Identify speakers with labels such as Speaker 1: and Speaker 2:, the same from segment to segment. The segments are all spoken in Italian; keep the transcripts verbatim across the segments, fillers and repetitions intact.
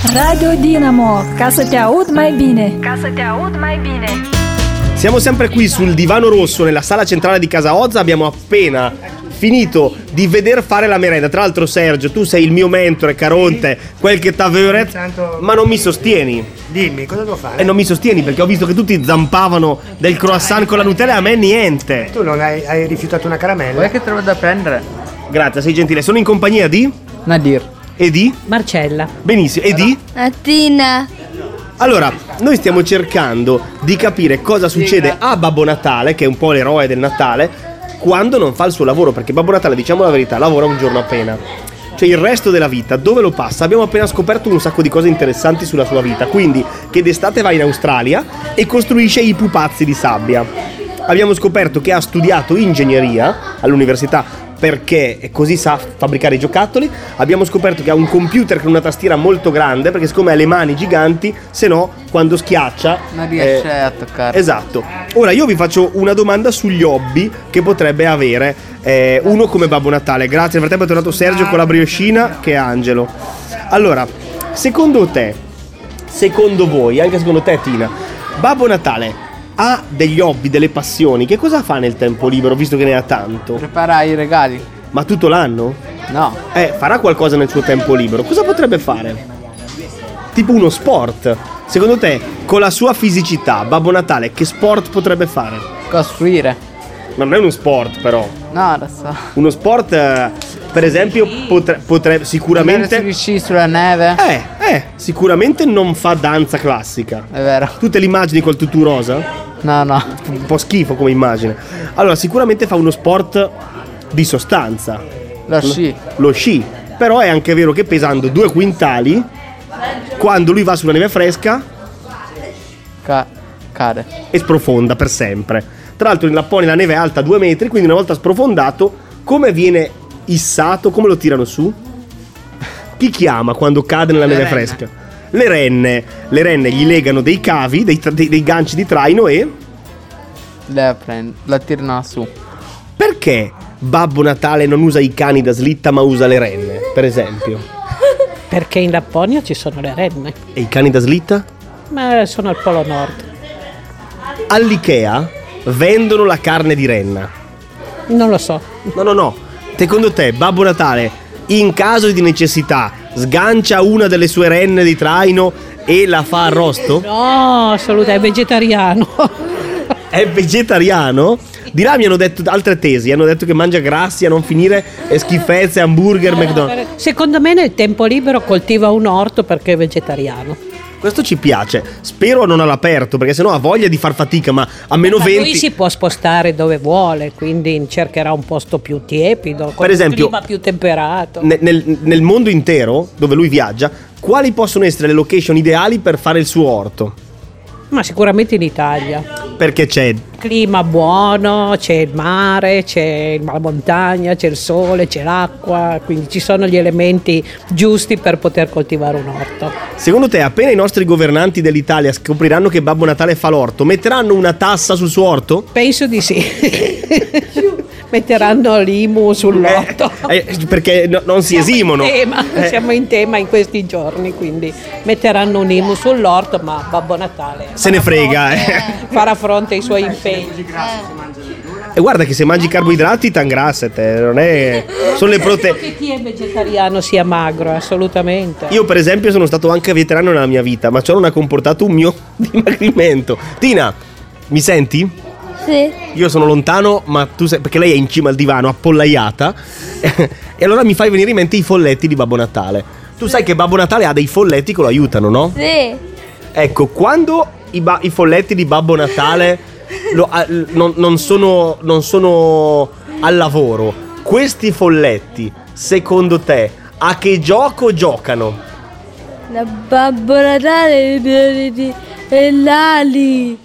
Speaker 1: Radio Dinamo, ca să te aud mai bine. Ca să te aud mai bine.
Speaker 2: Siamo sempre qui sul divano rosso nella sala centrale di Casa Ozza. Abbiamo appena finito di veder fare la merenda. Tra l'altro, Sergio, tu sei il mio mentore, Caronte, quel che t'aveva, ma non mi sostieni.
Speaker 3: Dimmi, cosa devo fare?
Speaker 2: E non mi sostieni perché ho visto che tutti zampavano del croissant con la Nutella e a me niente.
Speaker 3: Tu non hai, hai rifiutato una caramella?
Speaker 4: Vuoi che trovo da prendere?
Speaker 2: Grazie, sei gentile. Sono in compagnia di
Speaker 4: Nadir
Speaker 2: e di
Speaker 5: Marcella.
Speaker 2: Benissimo, e di
Speaker 6: Mattina.
Speaker 2: Allora, noi stiamo cercando di capire cosa succede a Babbo Natale, che è un po' l'eroe del Natale, quando non fa il suo lavoro, perché Babbo Natale, diciamo la verità, lavora un giorno appena. Cioè il resto della vita, dove lo passa? Abbiamo appena scoperto un sacco di cose interessanti sulla sua vita. Quindi, che d'estate va in Australia e costruisce i pupazzi di sabbia. Abbiamo scoperto che ha studiato ingegneria all'università perché così sa fabbricare i giocattoli. Abbiamo scoperto che ha un computer con una tastiera molto grande, perché siccome ha le mani giganti, se no quando schiaccia
Speaker 4: non riesce
Speaker 2: eh,
Speaker 4: a toccare.
Speaker 2: Esatto. Ora io vi faccio una domanda sugli hobby che potrebbe avere eh, uno come Babbo Natale. Grazie, nel frattempo è tornato Sergio con la brioscina, che è Angelo. Allora, secondo te, secondo voi, anche secondo te Tina, Babbo Natale ha degli hobby, delle passioni? Che cosa fa nel tempo libero, visto che ne ha tanto?
Speaker 4: Prepara i regali.
Speaker 2: Ma tutto l'anno?
Speaker 4: No.
Speaker 2: Eh, farà qualcosa nel suo tempo libero. Cosa potrebbe fare? Tipo uno sport. Secondo te, con la sua fisicità, Babbo Natale, che sport potrebbe fare?
Speaker 4: Costruire.
Speaker 2: Ma non è uno sport, però.
Speaker 4: No, lo so.
Speaker 2: Uno sport, eh, per esempio, potre- potrebbe sicuramente...
Speaker 4: Andare sugli sci sulla neve.
Speaker 2: Eh, eh, sicuramente non fa danza classica.
Speaker 4: È vero.
Speaker 2: Tu te l'immagini col tutù rosa?
Speaker 4: No, no.
Speaker 2: Un po' schifo come immagine. Allora, sicuramente fa uno sport di sostanza.
Speaker 4: Lo sci.
Speaker 2: Lo sci. Però è anche vero che pesando due quintali, quando lui va sulla neve fresca,
Speaker 4: Ca- cade.
Speaker 2: e sprofonda per sempre. Tra l'altro in Lapponia la neve è alta due metri, quindi una volta sprofondato, come viene issato, come lo tirano su? Chi chiama quando cade nella
Speaker 4: Le
Speaker 2: neve
Speaker 4: renne.
Speaker 2: fresca? Le renne. Le renne gli legano dei cavi, dei, tra- dei, dei ganci di traino e...
Speaker 4: La prend- la tirano su.
Speaker 2: Perché Babbo Natale non usa i cani da slitta ma usa le renne, per esempio?
Speaker 5: Perché in Lapponia ci sono le renne,
Speaker 2: E i cani da slitta?
Speaker 5: ma sono al Polo Nord.
Speaker 2: All'Ikea vendono la carne di renna.
Speaker 5: Non lo so.
Speaker 2: No, no, no. Secondo te Babbo Natale, in caso di necessità, sgancia una delle sue renne di traino e la fa arrosto?
Speaker 5: No, assolutamente, è vegetariano.
Speaker 2: È vegetariano? Di là mi hanno detto altre tesi. Hanno detto che mangia grassi a non finire e schifezze, hamburger, McDonald's.
Speaker 5: Secondo me nel tempo libero coltiva un orto perché è vegetariano.
Speaker 2: Questo ci piace. Spero non all'aperto, perché sennò ha voglia di far fatica, ma a meno
Speaker 5: Ma
Speaker 2: venti...
Speaker 5: lui si può spostare dove vuole, quindi cercherà un posto più tiepido, con
Speaker 2: Per esempio,
Speaker 5: un clima più temperato.
Speaker 2: Ne- Nel, nel mondo intero, dove lui viaggia, quali possono essere le location ideali per fare il suo orto?
Speaker 5: Ma sicuramente in Italia.
Speaker 2: Perché c'è...
Speaker 5: Clima buono, c'è il mare, c'è la montagna, c'è il sole, c'è l'acqua, quindi ci sono gli elementi giusti per poter coltivare un orto.
Speaker 2: Secondo te, appena i nostri governanti dell'Italia scopriranno che Babbo Natale fa l'orto, metteranno una tassa sul suo orto?
Speaker 5: Penso di sì. Metteranno l'I M U sull'orto.
Speaker 2: Eh, perché no- non si esimono.
Speaker 5: Siamo in, tema,
Speaker 2: Eh.
Speaker 5: siamo in tema in questi giorni, quindi metteranno un I M U sull'orto, ma Babbo Natale
Speaker 2: Se ne frega, eh.
Speaker 5: farà fronte ai suoi impegni.
Speaker 2: E guarda che se mangi carboidrati t'ingrassate, non è... Sono le proteine.
Speaker 5: Che chi è vegetariano sia magro, assolutamente.
Speaker 2: Io per esempio sono stato anche vegetariano nella mia vita, ma ciò non ha comportato un mio dimagrimento. Tina, mi senti?
Speaker 6: Sì.
Speaker 2: Io sono lontano, ma tu sei... perché lei è in cima al divano, appollaiata. E allora mi fai venire in mente i folletti di Babbo Natale. Tu sai che Babbo Natale ha dei folletti che lo aiutano, no?
Speaker 6: Sì.
Speaker 2: Ecco, quando i, ba- i folletti di Babbo Natale lo- a- non, non sono, non sono al lavoro, questi folletti, secondo te, a che gioco giocano?
Speaker 6: Da Babbo Natale e l'ali.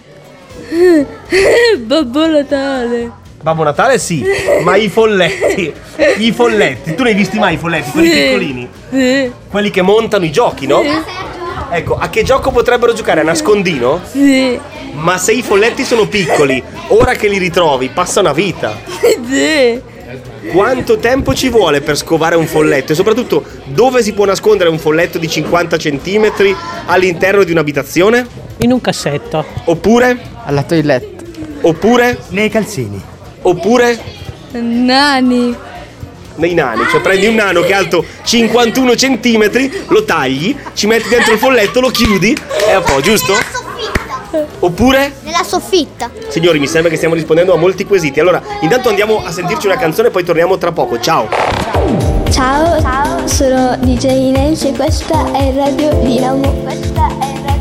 Speaker 6: Babbo Natale.
Speaker 2: Babbo Natale sì, ma i folletti, i folletti, tu ne hai visti mai i folletti, quelli
Speaker 6: Sì.
Speaker 2: piccolini?
Speaker 6: Sì.
Speaker 2: Quelli che montano i giochi, no? Ecco, a che gioco potrebbero giocare? A nascondino?
Speaker 6: Sì.
Speaker 2: Ma se i folletti sono piccoli, ora che li ritrovi, passa una vita.
Speaker 6: Sì.
Speaker 2: Quanto tempo ci vuole per scovare un folletto? E soprattutto, dove si può nascondere un folletto di cinquanta centimetri all'interno di un'abitazione?
Speaker 5: In un cassetto.
Speaker 2: Oppure?
Speaker 4: Alla toilette.
Speaker 2: Oppure?
Speaker 3: Nei calzini.
Speaker 2: Oppure?
Speaker 6: Nani.
Speaker 2: Nei nani. Cioè prendi un nano che è alto cinquantuno centimetri, lo tagli, ci metti dentro il folletto, lo chiudi e a po', giusto? Oppure?
Speaker 7: Nella soffitta.
Speaker 2: Signori, mi sembra che stiamo rispondendo a molti quesiti. Allora, intanto andiamo a sentirci una canzone e poi torniamo tra poco. Ciao.
Speaker 7: Ciao, ciao, sono D J Nancy e questa è Radio Dinamo. Questa è Radio